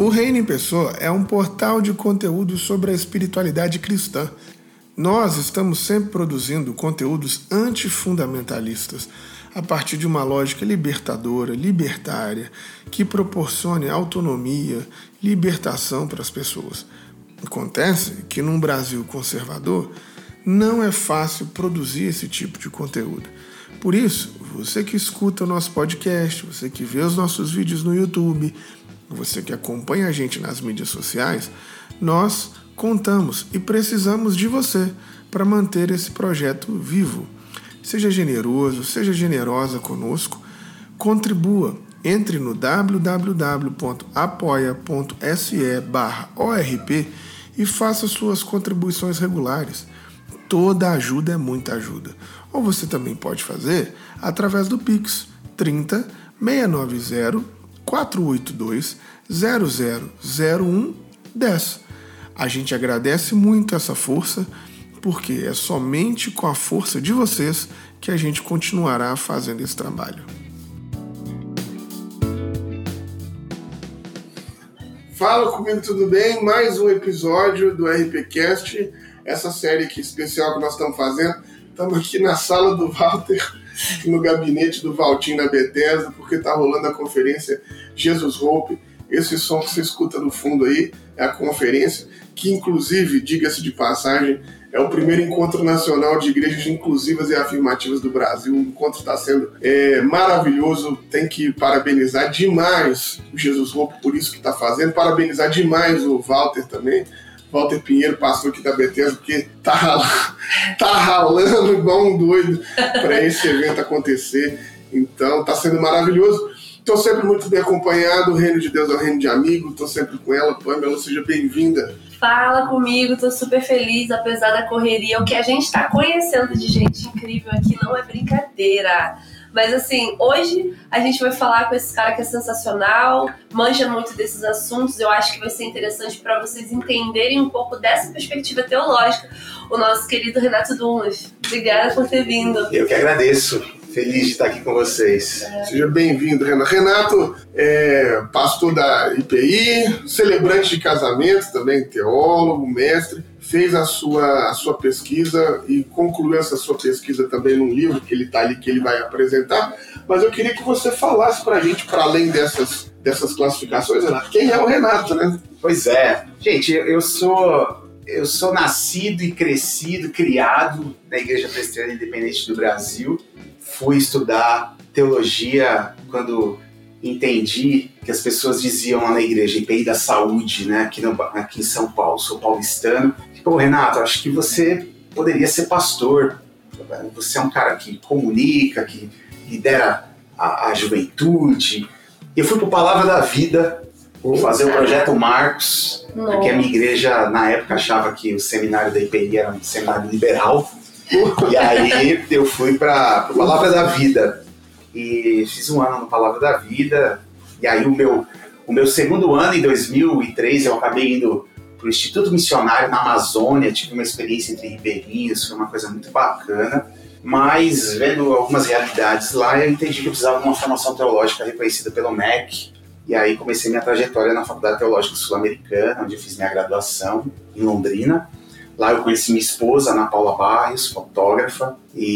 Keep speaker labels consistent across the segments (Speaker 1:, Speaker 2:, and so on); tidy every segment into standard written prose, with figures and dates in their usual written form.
Speaker 1: O Reino em Pessoa é um portal de conteúdo sobre a espiritualidade cristã. Nós estamos sempre produzindo conteúdos antifundamentalistas, a partir de uma lógica libertadora, libertária, que proporcione autonomia, libertação para as pessoas. Acontece que num Brasil conservador não é fácil produzir esse tipo de conteúdo. Por isso, você que escuta o nosso podcast, você que vê os nossos vídeos no YouTube, você que acompanha a gente nas mídias sociais, nós contamos e precisamos de você para manter esse projeto vivo. Seja generoso, seja generosa conosco, contribua. Entre no www.apoia.se/ORP e faça suas contribuições regulares. Toda ajuda é muita ajuda. Ou você também pode fazer através do Pix 30 690 482 0001 10. A gente agradece muito essa força, porque é somente com a força de vocês que a gente continuará fazendo esse trabalho. Fala comigo, tudo bem? Mais um episódio do RPCast, essa série aqui especial que nós estamos fazendo. Estamos aqui na sala do Walter, no gabinete do Valtinho na Bethesda, porque está rolando a conferência Jesus Hope. Esse som que você escuta no fundo aí é a conferência, que inclusive, diga-se de passagem, é o primeiro encontro nacional de igrejas inclusivas e afirmativas do Brasil. O encontro está sendo maravilhoso. Tem que parabenizar demais o Jesus Hope por isso que está fazendo. Parabenizar demais o Walter também. Walter Pinheiro, pastor aqui da Bethesda, porque tá ralando igual um doido para esse evento acontecer. Então, está sendo maravilhoso. Estou sempre muito bem acompanhado. O reino de Deus é o reino de amigo. Estou sempre com ela. Pamela, seja bem-vinda.
Speaker 2: Fala comigo, tô super feliz, apesar da correria. O que a gente tá conhecendo de gente incrível aqui não é brincadeira. Mas assim, hoje a gente vai falar com esse cara que é sensacional, manja muito desses assuntos. Eu acho que vai ser interessante para vocês entenderem um pouco dessa perspectiva teológica. O nosso querido Renato Dumas. Obrigada por ter vindo.
Speaker 3: Eu que agradeço. Feliz de estar aqui com vocês.
Speaker 1: Seja bem-vindo, Renato. Renato é pastor da IPI, celebrante de casamento, também teólogo, mestre. Fez a sua pesquisa e concluiu essa sua pesquisa também num livro que ele está ali, que ele vai apresentar. Mas eu queria que você falasse para a gente, para além dessas classificações, Renato, quem é o Renato, né?
Speaker 3: Pois é. Gente, eu sou nascido e crescido, criado na Igreja Presbiteriana Independente do Brasil. Fui estudar teologia quando entendi que as pessoas diziam lá na igreja, IPI da Saúde, né, aqui em São Paulo, sou paulistano. Pô, Renato, acho que você poderia ser pastor. Você é um cara que comunica, que lidera a juventude. Eu fui pro Palavra da Vida fazer o Projeto Marcos, porque a minha igreja, na época, achava que o seminário da IPI era um seminário liberal. E aí eu fui para Palavra da Vida e fiz um ano no Palavra da Vida. E aí o meu segundo ano, em 2003, eu acabei indo para o Instituto Missionário na Amazônia. Tive uma experiência entre ribeirinhos, foi uma coisa muito bacana. Mas vendo algumas realidades lá, eu entendi que eu precisava de uma formação teológica reconhecida pelo MEC. E aí comecei minha trajetória na Faculdade Teológica Sul-Americana, onde eu fiz minha graduação em Londrina. Lá eu conheci minha esposa, Ana Paula Barros, fotógrafa,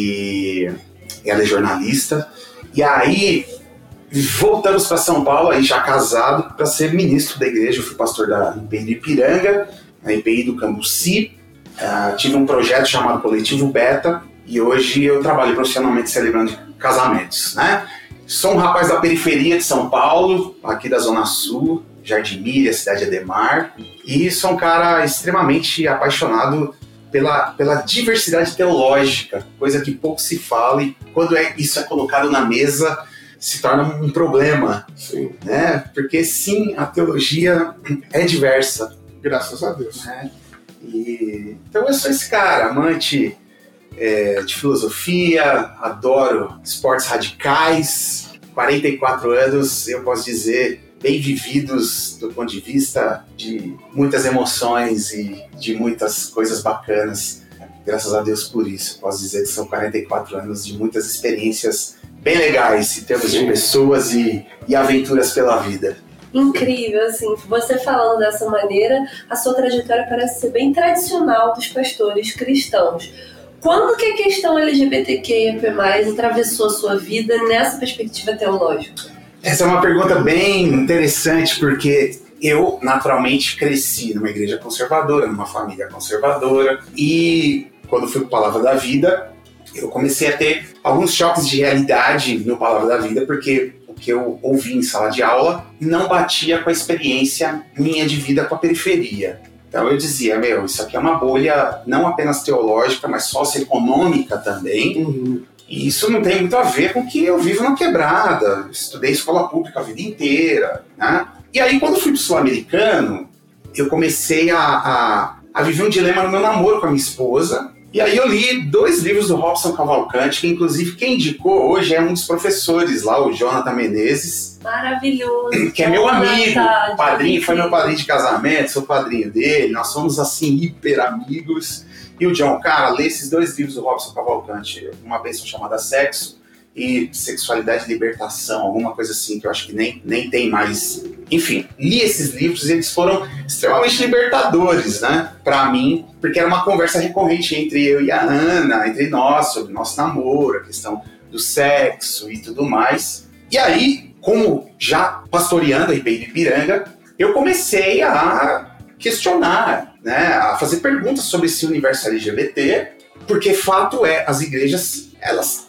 Speaker 3: e ela é jornalista. E aí voltamos para São Paulo, aí já casado, para ser ministro da igreja. Eu fui pastor da IPI do Ipiranga, na IPI do Cambuci. Tive um projeto chamado Coletivo Beta, e hoje eu trabalho profissionalmente celebrando casamentos, né? Sou um rapaz da periferia de São Paulo, aqui da Zona Sul, Jardim Miriam, Cidade Ademar, e sou um cara extremamente apaixonado pela diversidade teológica, coisa que pouco se fala, e quando isso é colocado na mesa, se torna um problema.
Speaker 1: Sim.
Speaker 3: Né? Porque sim, a teologia é diversa.
Speaker 1: Graças a Deus.
Speaker 3: Né? Então eu sou esse cara, amante de filosofia, adoro esportes radicais, 44 anos, eu posso dizer, bem vividos do ponto de vista de muitas emoções e de muitas coisas bacanas. Graças a Deus por isso. Posso dizer que são 44 anos de muitas experiências bem legais em termos de pessoas e aventuras pela vida.
Speaker 2: incrível, assim, você falando dessa maneira, a sua trajetória parece ser bem tradicional dos pastores cristãos. Quando que a questão LGBTQIA+, atravessou a sua vida nessa perspectiva teológica?
Speaker 3: Essa é uma pergunta bem interessante, porque eu, naturalmente, cresci numa igreja conservadora, numa família conservadora, e quando fui para Palavra da Vida, eu comecei a ter alguns choques de realidade no Palavra da Vida, porque o que eu ouvi em sala de aula não batia com a experiência minha de vida com a periferia. Então eu dizia, isso aqui é uma bolha não apenas teológica, mas socioeconômica também. E isso não tem muito a ver com o que eu vivo na quebrada. Estudei escola pública a vida inteira, né? E aí, quando fui pro Sul-Americano, eu comecei a viver um dilema no meu namoro com a minha esposa. E aí eu li 2 livros do Robson Cavalcante, que inclusive quem indicou hoje é um dos professores lá, o Jonathan Menezes.
Speaker 2: Maravilhoso.
Speaker 3: Que é meu amigo, padrinho, foi meu padrinho de casamento, sou padrinho dele, nós somos assim, hiper amigos. E o John, cara, lê esses 2 livros do Robson Cavalcante, Uma Bênção Chamada Sexo e Sexualidade e Libertação, alguma coisa assim, que eu acho que nem tem mais. Enfim, li esses livros e eles foram extremamente libertadores, né, pra mim, porque era uma conversa recorrente entre eu e a Ana, entre nós, sobre o nosso namoro, a questão do sexo e tudo mais. E aí, como já pastoreando a IPI do Ipiranga, eu comecei a questionar, né, a fazer perguntas sobre esse universo LGBT, porque fato é, as igrejas, elas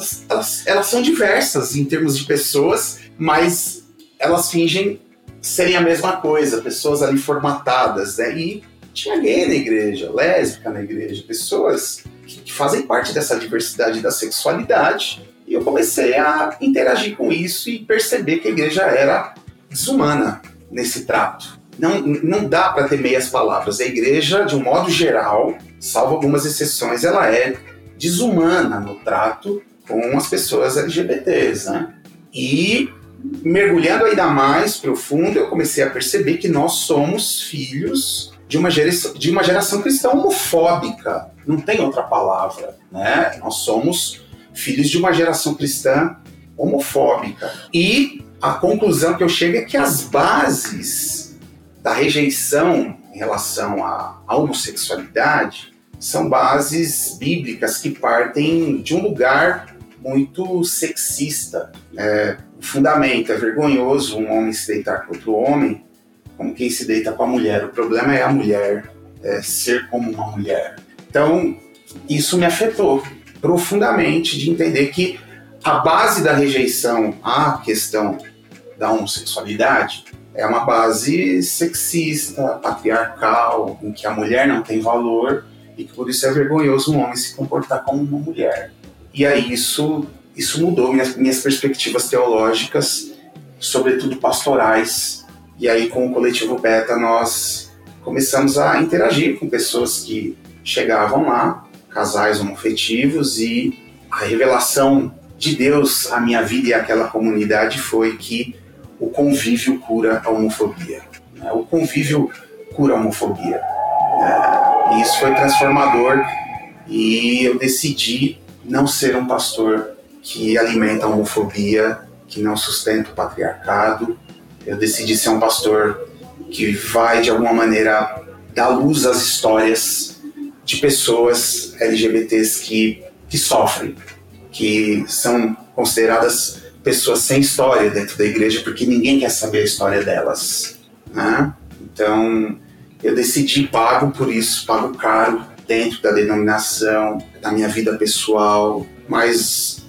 Speaker 3: são diversas em termos de pessoas, mas elas fingem serem a mesma coisa, pessoas ali formatadas, né? E tinha gay na igreja, lésbica na igreja, pessoas que fazem parte dessa diversidade da sexualidade, e eu comecei a interagir com isso e perceber que a igreja era desumana nesse trato. Não dá para ter meias palavras. A igreja, de um modo geral, salvo algumas exceções, ela é desumana no trato com as pessoas LGBTs, né? E mergulhando ainda mais profundo, eu comecei a perceber que nós somos filhos de uma geração cristã homofóbica. Não tem outra palavra, né? Nós somos filhos de uma geração cristã homofóbica. E a conclusão que eu chego é que as bases da rejeição em relação à homossexualidade são bases bíblicas que partem de um lugar muito sexista. O fundamento é vergonhoso um homem se deitar com outro homem como quem se deita com a mulher. O problema é a mulher ser como uma mulher. Então, isso me afetou profundamente de entender que a base da rejeição à questão da homossexualidade é uma base sexista, patriarcal, em que a mulher não tem valor e que por isso é vergonhoso um homem se comportar como uma mulher. E aí isso mudou minhas perspectivas teológicas, sobretudo pastorais. E aí com o Coletivo Beta nós começamos a interagir com pessoas que chegavam lá, casais homoafetivos, e a revelação de Deus à minha vida e àquela comunidade foi que o convívio cura a homofobia. O convívio cura a homofobia. E isso foi transformador e eu decidi não ser um pastor que alimenta a homofobia, que não sustenta o patriarcado. Eu decidi ser um pastor que vai, de alguma maneira, dar luz às histórias de pessoas LGBTs que sofrem, que são consideradas pessoas sem história dentro da igreja, porque ninguém quer saber a história delas, né? Então, eu decidi, pago por isso, pago caro dentro da denominação, da minha vida pessoal, mas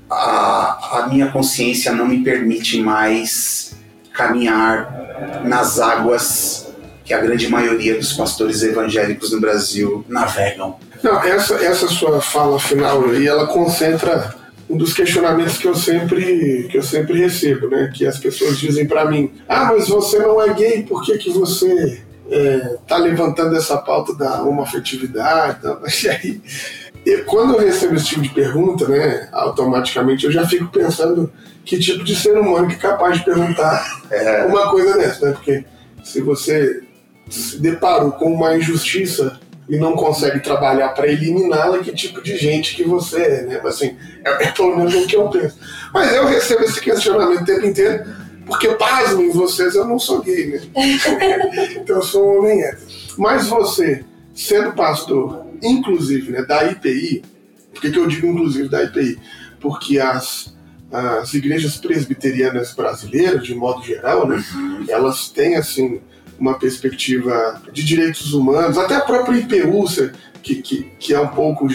Speaker 3: a minha consciência não me permite mais caminhar nas águas que a grande maioria dos pastores evangélicos no Brasil navegam.
Speaker 1: Não, essa sua fala final aí, ela concentra um dos questionamentos que eu sempre recebo, né? Que as pessoas dizem pra mim: mas você não é gay, por que você tá levantando essa pauta da homoafetividade? E aí, quando eu recebo esse tipo de pergunta, né, automaticamente eu já fico pensando que tipo de ser humano que é capaz de perguntar uma coisa dessa, né? Porque se você se deparou com uma injustiça e não consegue trabalhar para eliminá-la, que tipo de gente que você é, né? Assim, é pelo menos o que eu penso. Mas eu recebo esse questionamento o tempo inteiro, Porque, pasmem vocês, eu não sou gay, né? Então eu sou um homem hétero. Mas você, sendo pastor, inclusive, né, da IPI, por que eu digo inclusive da IPI? Porque as igrejas presbiterianas brasileiras, de modo geral, né, elas têm, assim, uma perspectiva de direitos humanos, até a própria IPU, que é um pouco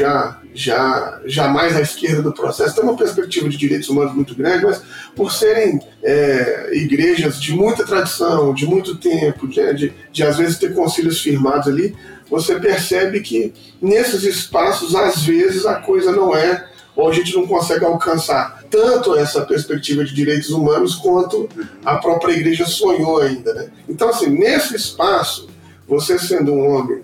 Speaker 1: já mais à esquerda do processo, tem uma perspectiva de direitos humanos muito grande, mas por serem igrejas de muita tradição, de muito tempo, de às vezes ter concílios firmados ali, você percebe que nesses espaços, às vezes, a coisa não é, ou a gente não consegue alcançar tanto essa perspectiva de direitos humanos quanto a própria igreja sonhou ainda, né? Então, assim, nesse espaço, você sendo um homem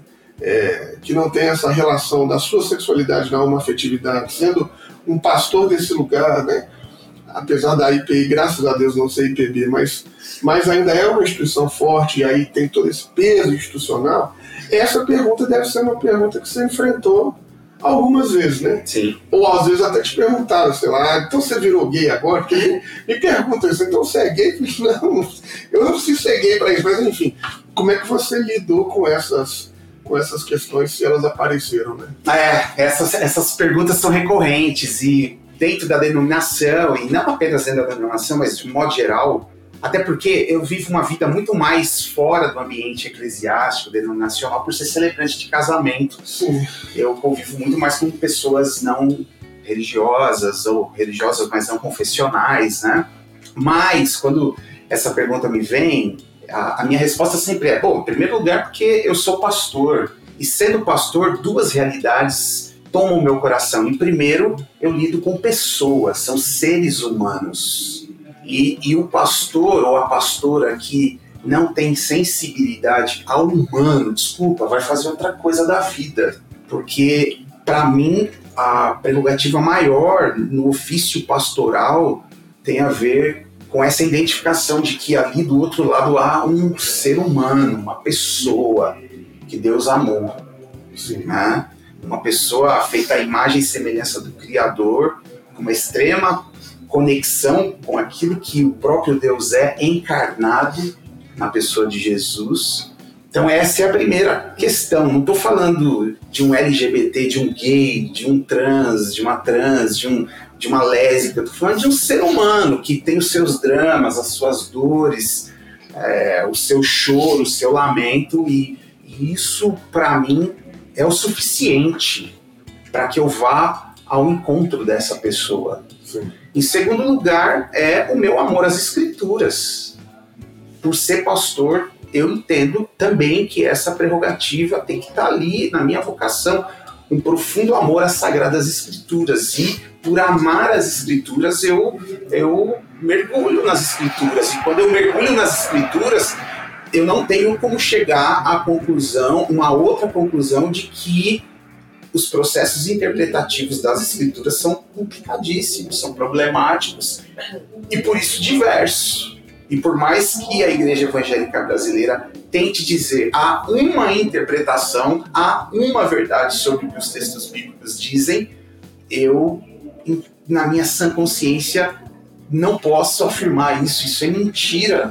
Speaker 1: que não tem essa relação da sua sexualidade na homoafetividade, sendo um pastor desse lugar, né? Apesar da IPI, graças a Deus, não ser IPB, mas ainda é uma instituição forte e aí tem todo esse peso institucional, essa pergunta deve ser uma pergunta que você enfrentou algumas vezes, né?
Speaker 3: Sim.
Speaker 1: Ou às vezes até te perguntaram, sei lá, então você virou gay agora? Porque me perguntam isso, então você é gay? Não, eu não preciso ser gay para isso, mas enfim, como é que você lidou com essas questões, se elas apareceram, né?
Speaker 3: Essas perguntas são recorrentes e dentro da denominação, e não apenas dentro da denominação, mas de modo geral, até porque eu vivo uma vida muito mais fora do ambiente eclesiástico, denominacional, por ser celebrante de casamento.
Speaker 1: Sim.
Speaker 3: Eu convivo muito mais com pessoas não religiosas, ou religiosas, mas não confessionais, né? Mas, quando essa pergunta me vem, a minha resposta sempre é, bom, em primeiro lugar, porque eu sou pastor. E sendo pastor, duas realidades tomam o meu coração. Em primeiro, eu lido com pessoas, são seres humanos. E o pastor ou a pastora que não tem sensibilidade ao humano, vai fazer outra coisa da vida. Porque, para mim, a prerrogativa maior no ofício pastoral tem a ver com essa identificação de que ali do outro lado há um ser humano, uma pessoa que Deus amou.
Speaker 1: Sim.
Speaker 3: Né? Uma pessoa feita à imagem e semelhança do Criador, com uma extrema conexão com aquilo que o próprio Deus é encarnado na pessoa de Jesus. Então essa é a primeira questão. Não estou falando de um LGBT, de um gay, de um trans, de uma trans, de uma lésbica. Estou falando de um ser humano que tem os seus dramas, as suas dores, o seu choro, o seu lamento, e isso, para mim, é o suficiente para que eu vá ao encontro dessa pessoa.
Speaker 1: Sim.
Speaker 3: Em segundo lugar, é o meu amor às Escrituras. Por ser pastor, eu entendo também que essa prerrogativa tem que estar ali na minha vocação, um profundo amor às Sagradas Escrituras. E por amar as Escrituras, eu mergulho nas Escrituras. E quando eu mergulho nas Escrituras, eu não tenho como chegar à conclusão, uma outra conclusão, de que os processos interpretativos das Escrituras são complicadíssimos, são problemáticos e por isso diversos. E por mais que a Igreja Evangélica Brasileira tente dizer há uma interpretação, há uma verdade sobre o que os textos bíblicos dizem, eu, na minha sã consciência, não posso afirmar isso. Isso é mentira.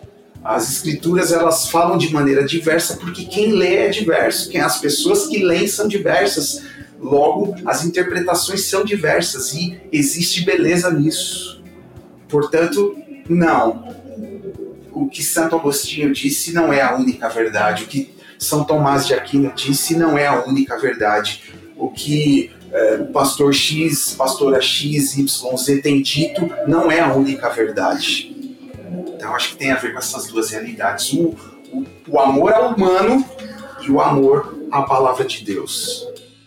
Speaker 3: As Escrituras, elas falam de maneira diversa porque quem lê é diverso, as pessoas que leem são diversas, logo as interpretações são diversas e existe beleza nisso. Portanto, não. O que Santo Agostinho disse não é a única verdade, o que São Tomás de Aquino disse não é a única verdade, o que o pastor X, pastora X, Y, Z tem dito não é a única verdade. Então, acho que tem a ver com essas duas realidades. O amor ao humano e o amor à palavra de Deus.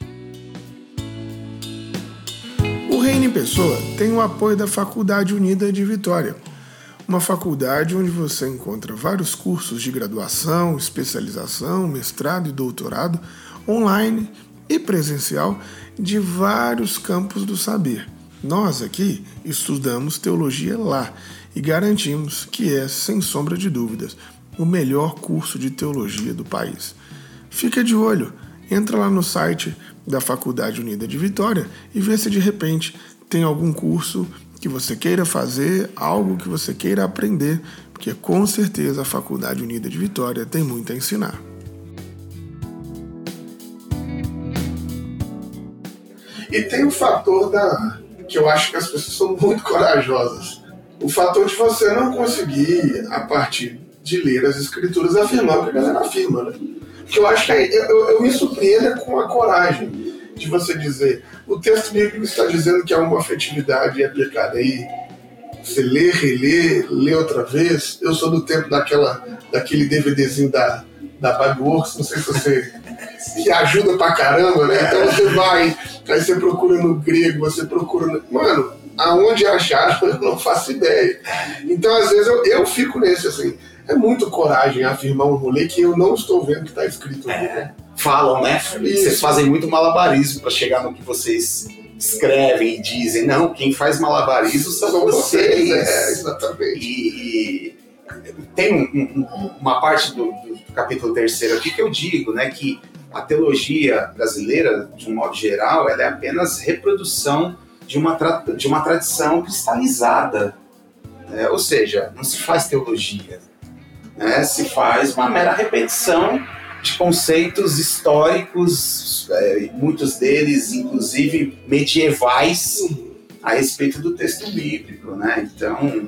Speaker 1: O Reino em Pessoa tem o apoio da Faculdade Unida de Vitória. Uma faculdade onde você encontra vários cursos de graduação, especialização, mestrado e doutorado, online e presencial, de vários campos do saber. Nós aqui estudamos teologia lá e garantimos que é, sem sombra de dúvidas, o melhor curso de teologia do país. Fica de olho, entra lá no site da Faculdade Unida de Vitória e vê se de repente tem algum curso que você queira fazer, algo que você queira aprender, porque com certeza a Faculdade Unida de Vitória tem muito a ensinar. E tem o fator que eu acho que as pessoas são muito corajosas. O fator de você não conseguir, a partir de ler as escrituras, afirmar o que a galera afirma, né? Que eu acho que eu me surpreendo com a coragem de você dizer, o texto bíblico está dizendo que há uma afetividade aplicada aí. Você lê, relê, lê outra vez. Eu sou do tempo daquele DVDzinho da Bagworks, não sei se você... que ajuda pra caramba, né? Então você vai, aí você procura no grego, você procura no... Mano, aonde achar, eu não faço ideia. Então, às vezes, eu fico nesse, assim, é muito coragem afirmar um rolê que eu não estou vendo que tá escrito ali, né?
Speaker 3: Falam, né? Vocês fazem muito malabarismo pra chegar no que vocês escrevem e dizem. Não, quem faz malabarismo são vocês.
Speaker 1: Exatamente.
Speaker 3: E tem uma parte do capítulo 3º aqui que eu digo, né, que a teologia brasileira, de um modo geral, ela é apenas reprodução de uma tradição cristalizada. Né? Ou seja, não se faz teologia, né? Se faz uma mera repetição de conceitos históricos, muitos deles, inclusive, medievais, a respeito do texto bíblico. Né? Então,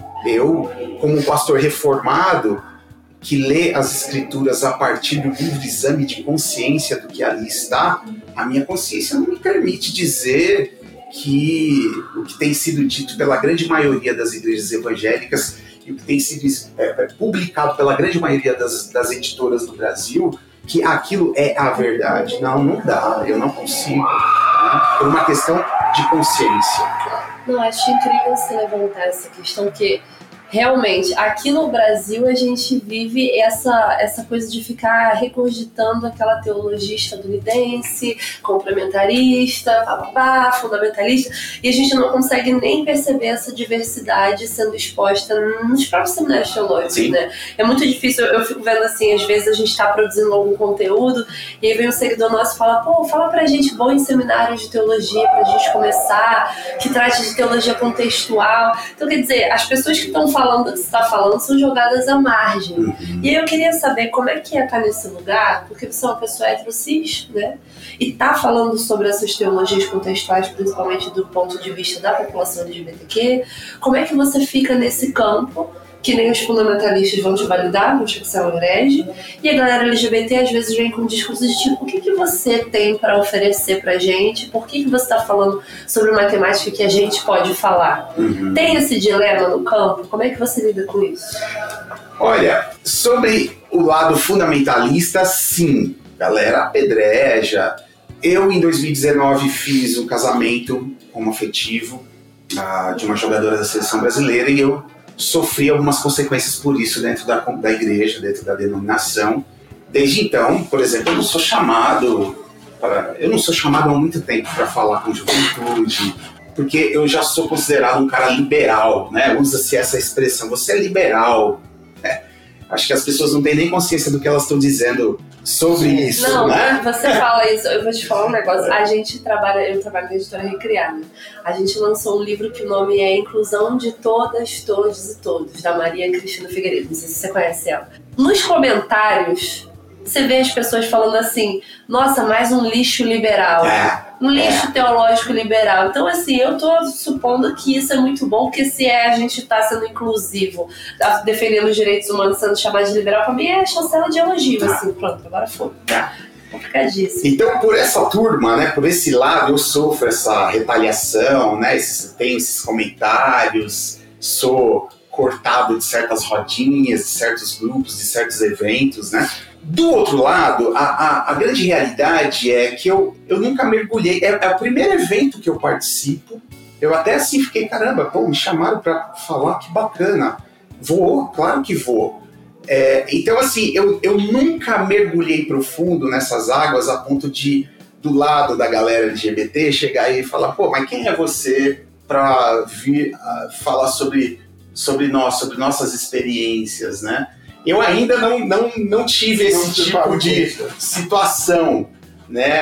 Speaker 3: eu, como pastor reformado, que lê as escrituras a partir do livre exame de consciência do que ali está, a minha consciência não me permite dizer que o que tem sido dito pela grande maioria das igrejas evangélicas e o que tem sido publicado pela grande maioria das editoras do Brasil, que aquilo é a verdade. Não dá, eu não consigo, né? Por uma questão de consciência.
Speaker 2: Não, acho incrível você levantar essa questão, que realmente, aqui no Brasil a gente vive essa coisa de ficar regurgitando aquela teologia estadunidense, complementarista, fundamentalista, e a gente não consegue nem perceber essa diversidade sendo exposta nos próprios seminários teológicos, né? É muito difícil, eu fico vendo assim, às vezes a gente está produzindo algum conteúdo e aí vem um seguidor nosso e fala, fala pra gente bom em seminários de teologia pra gente começar, que trate de teologia contextual. Então, quer dizer, as pessoas que estão falando o que você está falando são jogadas à margem. E aí eu queria saber como é que é estar nesse lugar, porque você é uma pessoa heterocis, né? E tá falando sobre essas teologias contextuais, principalmente do ponto de vista da população LGBTQ. Como é que você fica nesse campo, que nem os fundamentalistas vão te validar, vão te ser um herege, e a galera LGBT às vezes vem com um discurso de tipo, o que você tem para oferecer pra gente? Por que você está falando sobre uma temática que a gente pode falar? Tem esse dilema no campo? Como é que você lida com isso?
Speaker 3: Olha, sobre o lado fundamentalista, sim, galera apedreja. Eu, em 2019, fiz um casamento homoafetivo de uma jogadora da seleção brasileira e eu sofri algumas consequências por isso dentro da igreja, dentro da denominação. Desde então, por exemplo, eu não sou chamado há muito tempo para falar com juventude, porque eu já sou considerado um cara liberal, né? Usa-se essa expressão, você é liberal. Acho que as pessoas não têm nem consciência do que elas estão dizendo sobre isso,
Speaker 2: não,
Speaker 3: né?
Speaker 2: Você fala isso, eu vou te falar um negócio. Eu trabalho na editora Recriada. A gente lançou um livro que o nome é Inclusão de Todas, Todos e Todos, da Maria Cristina Figueiredo. Não sei se você conhece ela. Nos comentários, você vê as pessoas falando assim, nossa, mais um lixo liberal. Um lixo teológico liberal. Então, assim, eu tô supondo que isso é muito bom, porque se a gente tá sendo inclusivo, defendendo os direitos humanos, sendo chamado de liberal, pra mim é chancela de elogio, assim, pronto, agora foi. Complicadíssimo.
Speaker 3: Então, por essa turma, né, por esse lado, eu sofro essa retaliação, né, tenho esses comentários, sou cortado de certas rodinhas, de certos grupos, de certos eventos, né. Do outro lado, a grande realidade é que eu nunca mergulhei. É o primeiro evento que eu participo. Eu até assim fiquei, caramba, me chamaram para falar, que bacana. Vou, claro que vou. Então, assim, eu nunca mergulhei profundo nessas águas a ponto de, do lado da galera LGBT, chegar aí e falar, mas quem é você para vir falar sobre nós, sobre nossas experiências, né? Eu ainda não tive esse tipo de situação, né?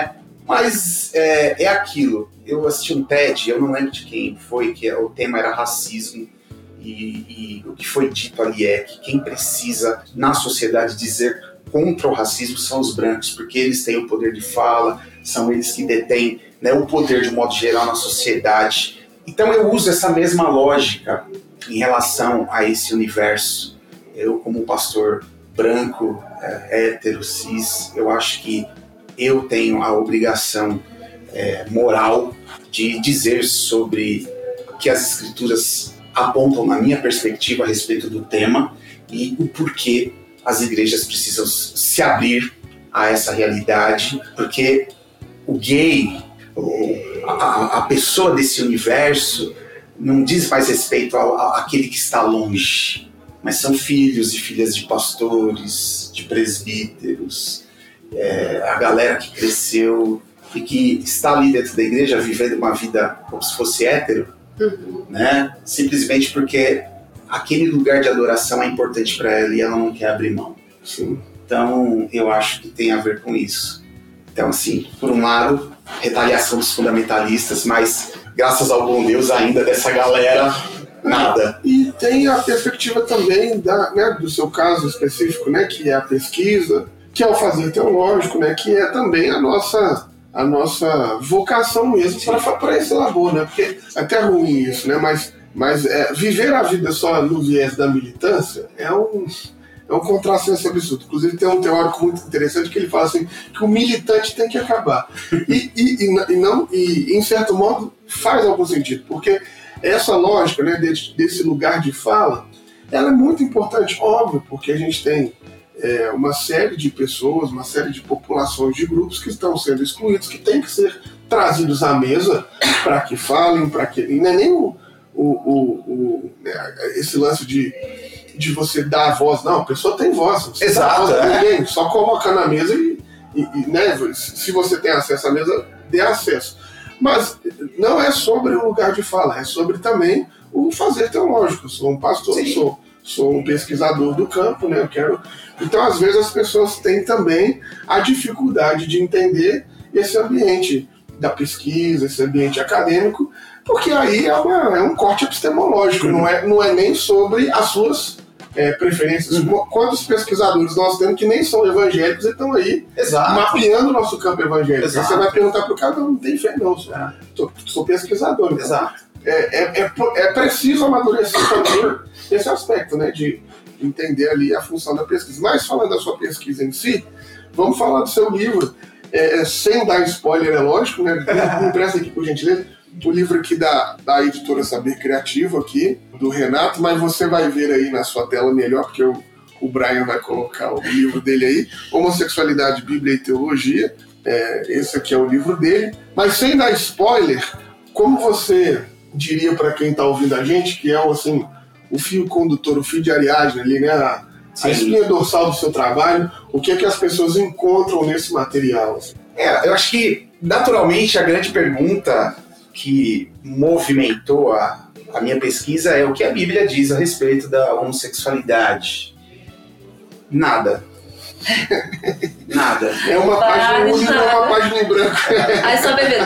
Speaker 3: Mas é aquilo. Eu assisti um TED, eu não lembro de quem foi, que o tema era racismo. E o que foi dito ali é que quem precisa, na sociedade, dizer contra o racismo são os brancos, porque eles têm o poder de fala, são eles que detêm, né, o poder de modo geral na sociedade. Então eu uso essa mesma lógica em relação a esse universo. Eu, como pastor branco, hétero, cis, eu acho que eu tenho a obrigação moral de dizer sobre o que as escrituras apontam na minha perspectiva a respeito do tema e o porquê as igrejas precisam se abrir a essa realidade, porque o gay, a pessoa desse universo, não diz mais respeito àquele que está longe, mas são filhos e filhas de pastores, de presbíteros, a galera que cresceu e que está ali dentro da igreja vivendo uma vida como se fosse hétero, né? Simplesmente porque aquele lugar de adoração é importante para ela e ela não quer abrir mão.
Speaker 1: Sim.
Speaker 3: Então, eu acho que tem a ver com isso. Então, assim, por um lado, retaliação dos fundamentalistas, mas graças ao bom Deus ainda dessa galera, nada.
Speaker 1: E tem a perspectiva também do seu caso específico, né, que é a pesquisa, que é o fazer teológico, né, que é também a nossa vocação mesmo para esse labor, né? Porque é até ruim isso, né? Mas viver a vida só no viés da militância é um contrassenso absurdo. Inclusive tem um teórico muito interessante que ele fala assim, que o militante tem que acabar. E em certo modo faz algum sentido, porque essa lógica, né, desse lugar de fala, ela é muito importante, óbvio, porque a gente tem uma série de pessoas, uma série de populações, de grupos que estão sendo excluídos, que têm que ser trazidos à mesa para que falem, para que... E não é nem esse lance de você dar a voz, não, a pessoa tem voz, você
Speaker 3: exato,
Speaker 1: dá a voz a ninguém, só coloca na mesa e né, se você tem acesso à mesa, dê acesso. Mas não é sobre o lugar de fala, é sobre também o fazer teológico. Eu sou um pastor, sou um pesquisador do campo, né? Então, às vezes, as pessoas têm também a dificuldade de entender esse ambiente da pesquisa, esse ambiente acadêmico, porque aí é um corte epistemológico, não é nem sobre as suas preferências. Quantos pesquisadores nós temos que nem são evangélicos e estão aí mapeando o nosso campo evangélico? Aí você vai perguntar para o cara, não tem fé não, sou pesquisador. Então,
Speaker 3: exato.
Speaker 1: É preciso amadurecer também esse aspecto, né, de entender ali a função da pesquisa. Mas falando da sua pesquisa em si, vamos falar do seu livro, sem dar spoiler, é lógico, né? Me empresta aqui por gentileza, o livro aqui da editora Saber Criativo aqui, do Renato, mas você vai ver aí na sua tela melhor, porque o Brian vai colocar o livro dele aí, Homossexualidade, Bíblia e Teologia, esse aqui é o livro dele, mas sem dar spoiler, como você diria para quem está ouvindo a gente, que é assim, o fio condutor, o fio de Ariadne ali, né? A espinha dorsal do seu trabalho, o que é que as pessoas encontram nesse material? Assim?
Speaker 3: Eu acho que, naturalmente, a grande pergunta que movimentou a minha pesquisa é o que a Bíblia diz a respeito da homossexualidade. Nada. Nada.
Speaker 1: É uma página única, é uma página em branco.
Speaker 2: Aí só bebê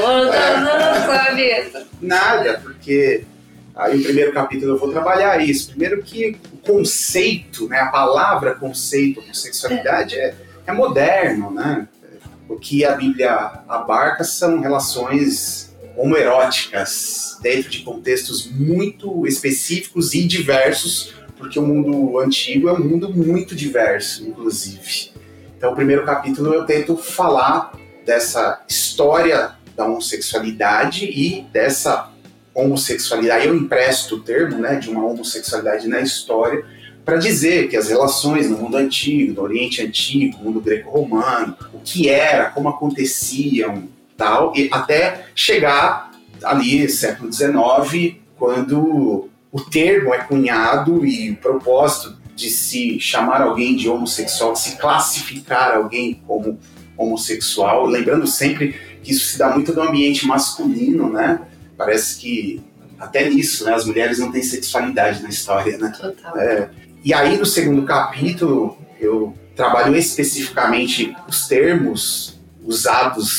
Speaker 3: Nada, porque aí no primeiro capítulo eu vou trabalhar isso. Primeiro que o conceito, né, a palavra conceito, homossexualidade é moderno, né? O que a Bíblia abarca são relações homoeróticas dentro de contextos muito específicos e diversos, porque o mundo antigo é um mundo muito diverso, inclusive. Então, o primeiro capítulo eu tento falar dessa história da homossexualidade e dessa homossexualidade. Eu empresto o termo, né, de uma homossexualidade na história para dizer que as relações no mundo antigo, no Oriente Antigo, no mundo greco-romano, o que era, como aconteciam, tal, e até chegar ali, século XIX, quando o termo é cunhado e o propósito de se chamar alguém de homossexual, de se classificar alguém como homossexual, lembrando sempre que isso se dá muito no ambiente masculino, né? Parece que até nisso, né? As mulheres não têm sexualidade na história, né?
Speaker 2: Total.
Speaker 3: E aí, no segundo capítulo, eu trabalho especificamente os termos usados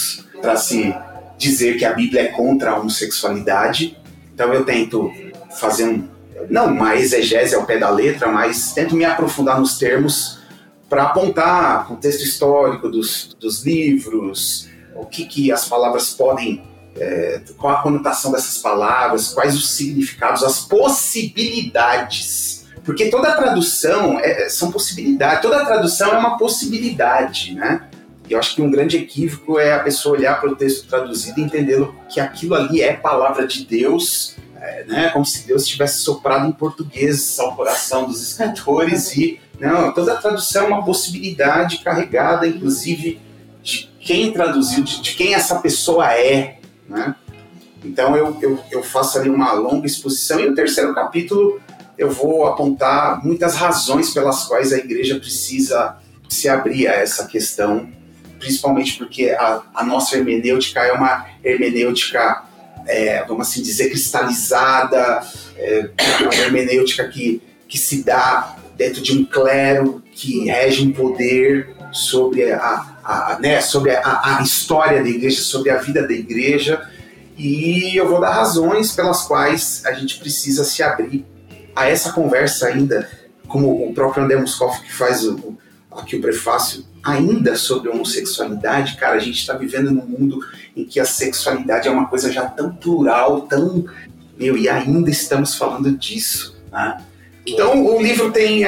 Speaker 3: para se dizer que a Bíblia é contra a homossexualidade. Então eu tento fazer não uma exegese ao pé da letra, mas tento me aprofundar nos termos para apontar o contexto histórico dos livros, o que as palavras podem, qual a conotação dessas palavras, quais os significados, as possibilidades. Porque toda tradução são possibilidades, toda tradução é uma possibilidade, né? E eu acho que um grande equívoco é a pessoa olhar para o texto traduzido e entender que aquilo ali é palavra de Deus, né? Como se Deus tivesse soprado em português ao coração dos escritores. E não, toda tradução é uma possibilidade carregada, inclusive, de quem traduziu, de quem essa pessoa é, né? Então eu faço ali uma longa exposição, e no terceiro capítulo eu vou apontar muitas razões pelas quais a igreja precisa se abrir a essa questão, principalmente porque a nossa hermenêutica é uma hermenêutica, vamos assim dizer, cristalizada, uma hermenêutica que se dá dentro de um clero que rege um poder sobre sobre a história da igreja, sobre a vida da igreja, e eu vou dar razões pelas quais a gente precisa se abrir a essa conversa ainda, como o próprio André Moscoff, que faz aqui o prefácio, ainda sobre homossexualidade. Cara, a gente está vivendo num mundo em que a sexualidade é uma coisa já tão plural, e ainda estamos falando disso, né? Então o livro tem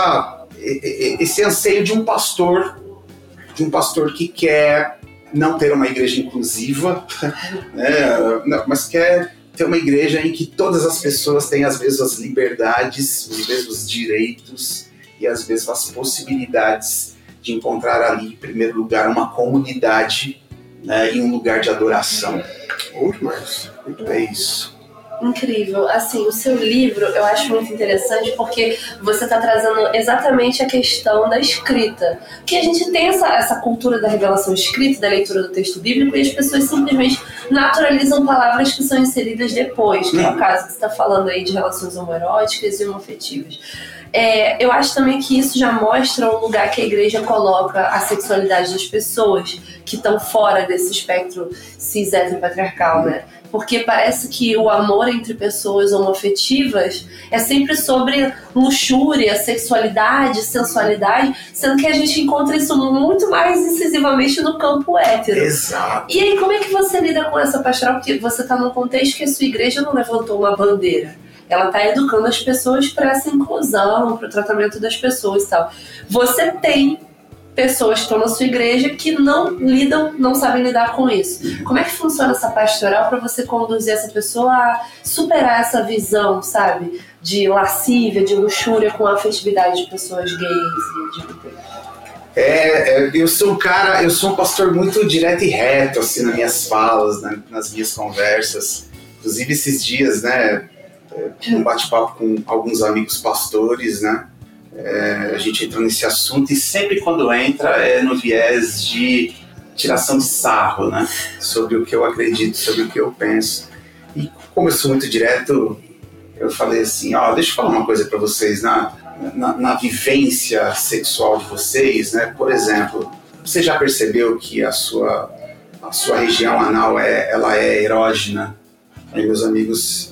Speaker 3: esse anseio de um pastor que quer não ter uma igreja inclusiva, né, mas quer ter uma igreja em que todas as pessoas têm as mesmas liberdades, os mesmos direitos e as mesmas possibilidades de encontrar ali, em primeiro lugar, uma comunidade, né, e um lugar de adoração.
Speaker 1: Muito mais.
Speaker 3: É isso.
Speaker 2: Incrível. Assim, o seu livro eu acho muito interessante porque você está trazendo exatamente a questão da escrita. Porque a gente tem essa cultura da revelação escrita, da leitura do texto bíblico, e as pessoas simplesmente naturalizam palavras que são inseridas depois, que é o caso que você está falando aí de relações homoeróticas e homoafetivas. Eu acho também que isso já mostra um lugar que a igreja coloca a sexualidade das pessoas que estão fora desse espectro cis heteropatriarcal, né? Porque parece que o amor entre pessoas homoafetivas é sempre sobre luxúria, sexualidade, sensualidade, sendo que a gente encontra isso muito mais incisivamente no campo hétero.
Speaker 3: Exato.
Speaker 2: E aí, como é que você lida com essa pastoral? Porque você está num contexto que a sua igreja não levantou uma bandeira. Ela está educando as pessoas para essa inclusão, para o tratamento das pessoas e tal. Você tem pessoas que estão na sua igreja que não sabem lidar com isso. Como é que funciona essa pastoral para você conduzir essa pessoa a superar essa visão, sabe, de lascívia, de luxúria com a afetividade de pessoas gays e LGBT?
Speaker 3: Eu sou um pastor muito direto e reto, assim, nas minhas falas, né, nas minhas conversas. Inclusive esses dias, né, um bate-papo com alguns amigos pastores, né, a gente entrou nesse assunto, e sempre quando entra é no viés de tiração de sarro, né, sobre o que eu acredito, sobre o que eu penso. E como eu sou muito direto, eu falei assim, deixa eu falar uma coisa para vocês, na vivência sexual de vocês, né, por exemplo, você já percebeu que a sua região anal ela é erógena? Aí meus amigos...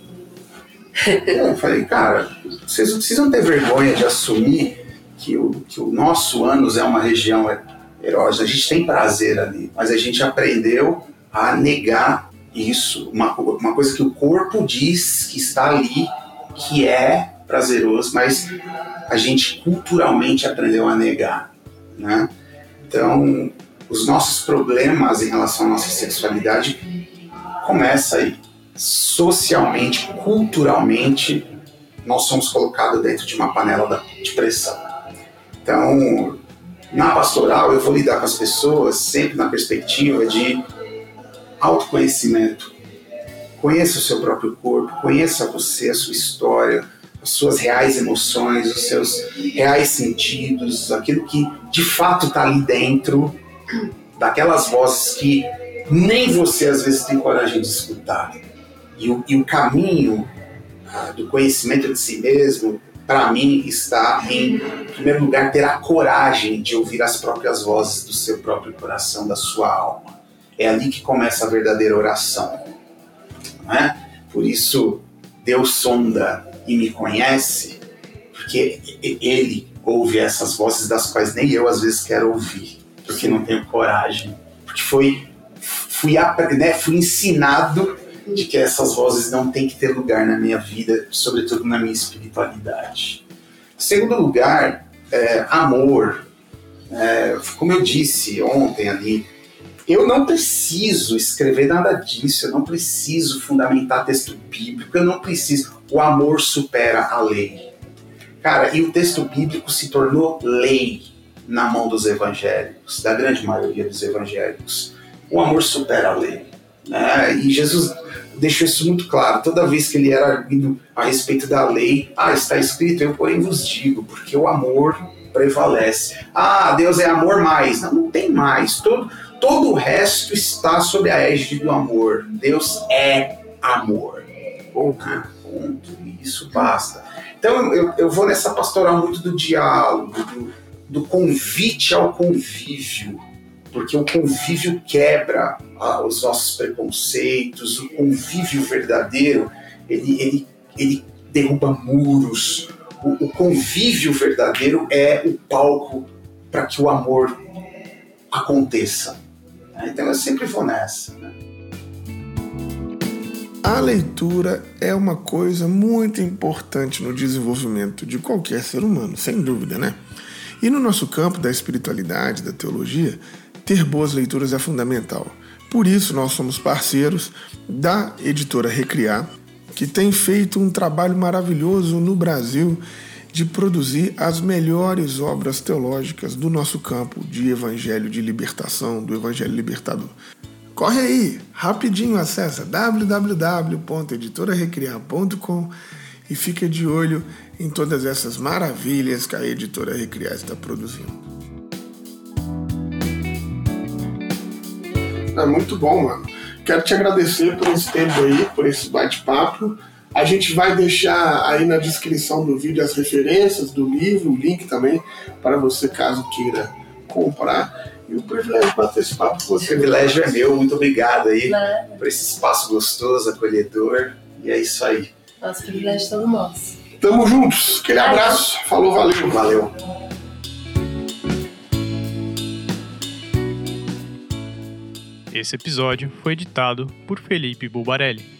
Speaker 3: Eu falei, cara, vocês não precisam ter vergonha de assumir que o nosso ânus é uma região erógena. A gente tem prazer ali, mas a gente aprendeu a negar isso. Uma coisa que o corpo diz que está ali, que é prazeroso, mas a gente culturalmente aprendeu a negar, né? Então, os nossos problemas em relação à nossa sexualidade começam aí. Socialmente, culturalmente, nós somos colocados dentro de uma panela de pressão. Então, na pastoral, eu vou lidar com as pessoas sempre na perspectiva de autoconhecimento. Conheça o seu próprio corpo, conheça você, a sua história, as suas reais emoções, os seus reais sentidos, aquilo que de fato está ali dentro, daquelas vozes que nem você às vezes tem coragem de escutar. E o caminho do conhecimento de si mesmo, para mim, está em primeiro lugar, ter a coragem de ouvir as próprias vozes do seu próprio coração, da sua alma. É ali que começa a verdadeira oração. Não é? Por isso, Deus sonda e me conhece, porque Ele ouve essas vozes das quais nem eu às vezes quero ouvir, porque não tenho coragem. Porque fui ensinado de que essas vozes não têm que ter lugar na minha vida, sobretudo na minha espiritualidade. Segundo lugar, amor. Como eu disse ontem ali, eu não preciso escrever nada disso, eu não preciso fundamentar texto bíblico, eu não preciso. O amor supera a lei. Cara, e o texto bíblico se tornou lei na mão dos evangélicos, da grande maioria dos evangélicos. O amor supera a lei. Né? E Jesus deixou isso muito claro. Toda vez que ele era arguido a respeito da lei, está escrito, eu porém vos digo, porque o amor prevalece. Deus é amor mais. Não tem mais. Todo o resto está sob a égide do amor. Deus é amor. Ponto. Isso basta. Então eu vou nessa pastoral muito do diálogo, do convite ao convívio, porque o convívio quebra os nossos preconceitos, o convívio verdadeiro, ele derruba muros. O convívio verdadeiro é o palco para que o amor aconteça. Então eu sempre vou nessa. Né?
Speaker 1: A leitura é uma coisa muito importante no desenvolvimento de qualquer ser humano, sem dúvida, né? E no nosso campo da espiritualidade, da teologia, ter boas leituras é fundamental. Por isso, nós somos parceiros da editora Recriar, que tem feito um trabalho maravilhoso no Brasil de produzir as melhores obras teológicas do nosso campo de evangelho de libertação, do evangelho libertador. Corre aí, rapidinho acessa www.editorarecriar.com e fica de olho em todas essas maravilhas que a editora Recriar está produzindo. É muito bom, mano. Quero te agradecer por esse tempo aí, por esse bate-papo. A gente vai deixar aí na descrição do vídeo as referências do livro, o link também, para você caso queira comprar. E o privilégio de bater esse papo com você.
Speaker 3: O privilégio é meu, muito obrigado aí por esse espaço gostoso, acolhedor. E é isso aí.
Speaker 2: Nosso privilégio é todo nosso.
Speaker 1: Tamo juntos. Aquele abraço. Falou, valeu.
Speaker 3: Valeu.
Speaker 4: Esse episódio foi editado por Felipe Bulbarelli.